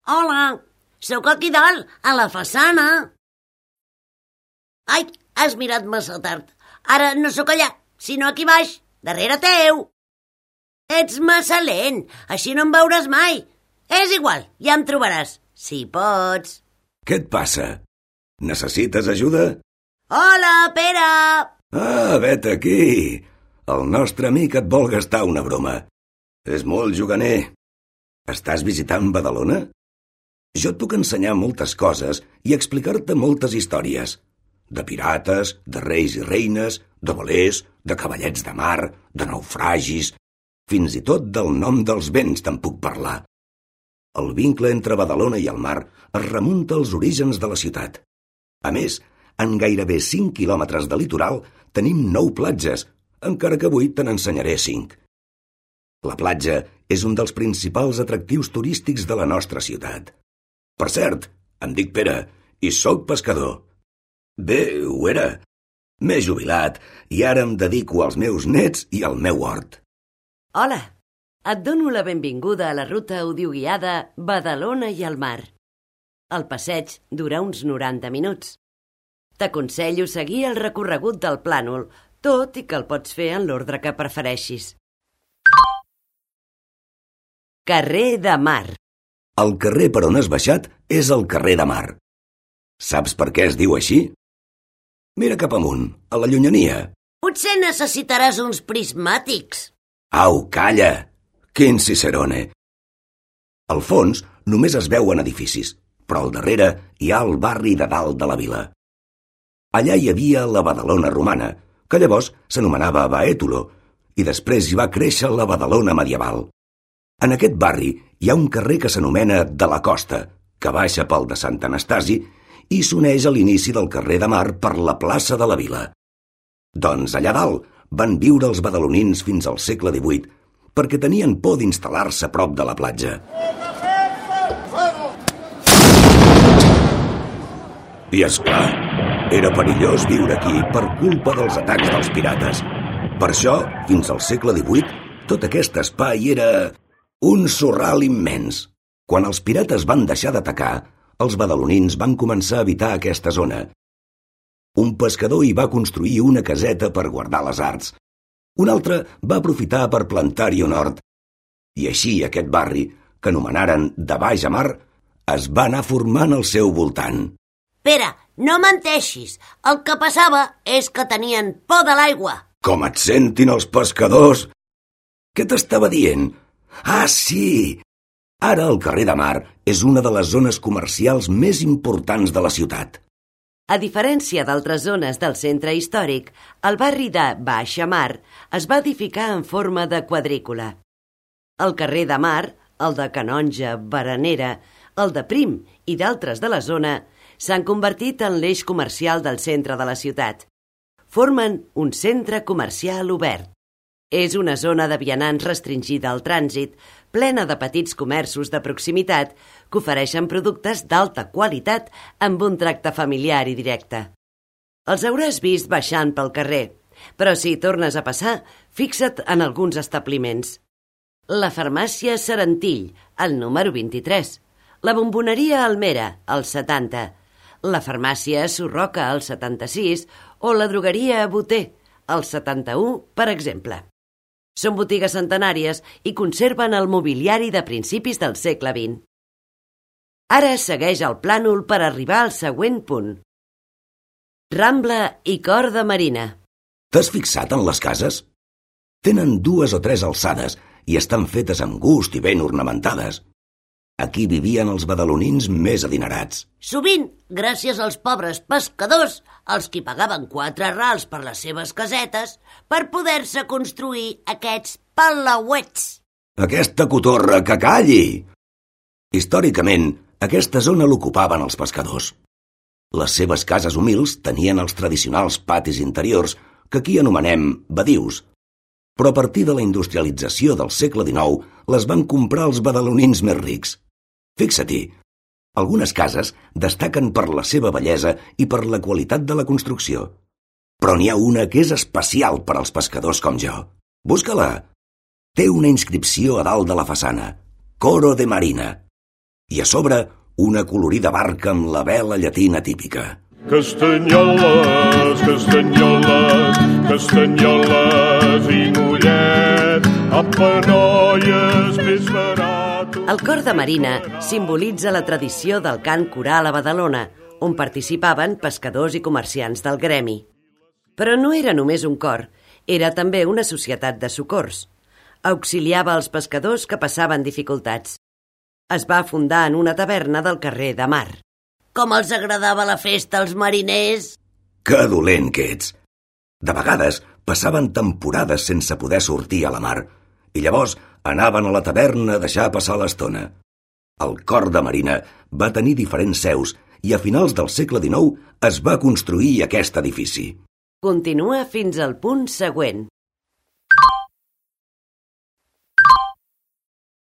Hola, sóc aquí dalt, a la façana. Ai, has mirat massa tard. Ara no sóc allà, sinó aquí baix, darrere teu. Ets massa lent, així no em veuràs mai. És igual, ja em trobaràs, si pots. Què et passa? Necessites ajuda? Hola, Pere! Ah, vet aquí. El nostre amic et vol gastar una broma. És molt juganer. Estàs visitant Badalona? Jo et puc ensenyar moltes coses i explicar-te moltes històries. De pirates, de reis i reines, de velers, de cavallets de mar, de naufragis. Fins i tot del nom dels vents te'n puc parlar. El vincle entre Badalona i el mar es remunta als orígens de la ciutat. A més, en gairebé 5 quilòmetres de litoral tenim 9 platges, encara que avui te n'ensenyaré 5. La platja és un dels principals atractius turístics de la nostra ciutat. Per cert, em dic Pere i sóc pescador. Bé, ho era. M'he jubilat i ara em dedico als meus nets i al meu hort. Hola, et dono la benvinguda a la ruta audioguiada Badalona i el mar. El passeig dura uns 90 minuts. T'aconsello seguir el recorregut del plànol, tot i que el pots fer en l'ordre que prefereixis. Carrer de Mar. El carrer per on has baixat és el carrer de Mar. Saps per què es diu així? Mira cap amunt, a la llunyania. Potser necessitaràs uns prismàtics. Au, calla! Quin cicerone! Al fons només es veuen edificis, però al darrere hi ha el barri de dalt de la vila. Allà hi havia la Badalona romana, que llavors s'anomenava Baètulo, i després hi va créixer la Badalona medieval. En aquest barri hi ha un carrer que s'anomena de la Costa, que baixa pel de Sant Anastasi i s'uneix a l'inici del carrer de Mar per la plaça de la vila. Doncs allà dalt van viure els badalonins fins al segle XVIII, perquè tenien por d'instal·lar-se a prop de la platja. I és clar, era perillós viure aquí per culpa dels atacs dels pirates. Per això, fins al segle XVIII, tot aquest espai era un sorral immens. Quan els pirates van deixar d'atacar, els badalonins van començar a evitar aquesta zona. Un pescador hi va construir una caseta per guardar les arts. Un altre va aprofitar per plantar-hi un hort. I així aquest barri, que anomenaren de baix a mar, es va anar formant al seu voltant. Pere, no menteixis. El que passava és que tenien por de l'aigua. Com et sentin els pescadors? Què t'estava dient? Ah, sí! Ara el carrer de Mar és una de les zones comercials més importants de la ciutat. A diferència d'altres zones del centre històric, el barri de Baixa Mar es va edificar en forma de quadrícula. El carrer de Mar, el de Canonja, Berenera, el de Prim i d'altres de la zona s'han convertit en l'eix comercial del centre de la ciutat. Formen un centre comercial obert. És una zona de vianants restringida al trànsit, plena de petits comerços de proximitat que ofereixen productes d'alta qualitat amb un tracte familiar i directe. Els hauràs vist baixant pel carrer, però si tornes a passar, fixa't en alguns establiments. La farmàcia Serentill, al número 23. La bomboneria Almera, al 70. La farmàcia Surroca, al 76. O la drogueria Boter, al 71, per exemple. Són botigues centenàries i conserven el mobiliari de principis del segle XX. Ara segueix el plànol per arribar al següent punt. Rambla i cor de marina. T'has fixat en les cases? Tenen 2 o 3 alçades i estan fetes amb gust i ben ornamentades. Aquí vivien els badalonins més adinerats. Sovint, gràcies als pobres pescadors, els qui pagaven 4 rals per les seves casetes, per poder-se construir aquests palauets. Aquesta cotorra, que calli! Històricament, aquesta zona l'ocupaven els pescadors. Les seves cases humils tenien els tradicionals patis interiors, que aquí anomenem badius. Però a partir de la industrialització del segle XIX, les van comprar els badalonins més rics. Fixa-t'hi, algunes cases destaquen per la seva bellesa i per la qualitat de la construcció. Però n'hi ha una que és especial per als pescadors com jo. Busca-la! Té una inscripció a dalt de la façana. Coro de Marina. I a sobre, una colorida barca amb la vela llatina típica. Castanyoles, castanyoles, castanyoles i mullet, apa, noies, més barat. El cor de marina simbolitza la tradició del cant coral a Badalona, on participaven pescadors i comerciants del gremi. Però no era només un cor, era també una societat de socors. Auxiliava els pescadors que passaven dificultats. Es va fundar en una taverna del carrer de Mar. Com els agradava la festa als mariners? Que dolent que ets! De vegades passaven temporades sense poder sortir a la mar i llavors anaven a la taverna a deixar passar l'estona. El cor de marina va tenir diferents seus i a finals del segle XIX es va construir aquest edifici. Continua fins al punt següent.